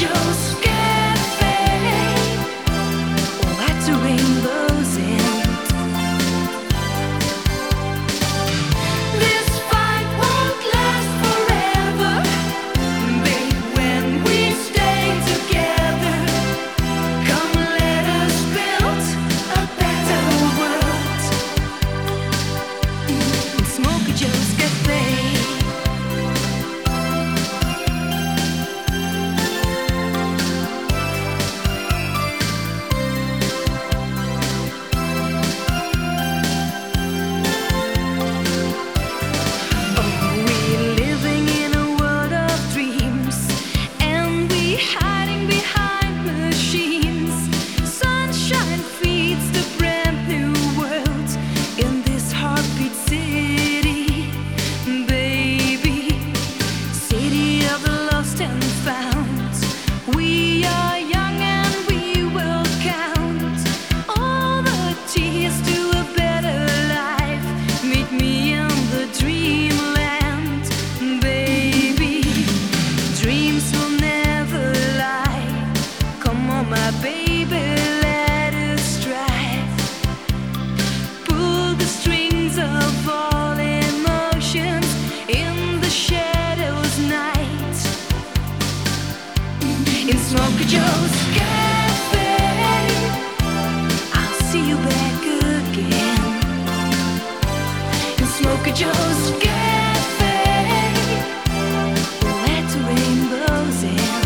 Joe's Cafe. Lots of rainbows in. This fight won't last forever, babe. When we stay together, come let us build a better world. Smoky Joe's Cafe. We are young and we will count all the tears to a better life. Meet me in the dreamland, baby. Dreams will never lie. Come on, my baby, let us try. Pull the strings of all emotions in the shadows night. In Smoky Joe's Cafe, I'll see you back again. In Smoky Joe's Cafe, let the rainbows in.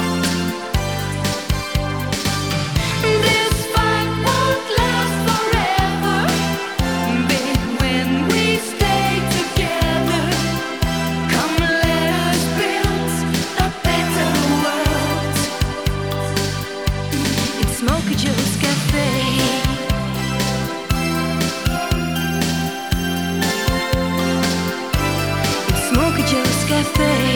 This fight won't last forever, babe. When we stay together, come let us build a better world. Smoky Joe's Cafe. Smoky Joe's Cafe.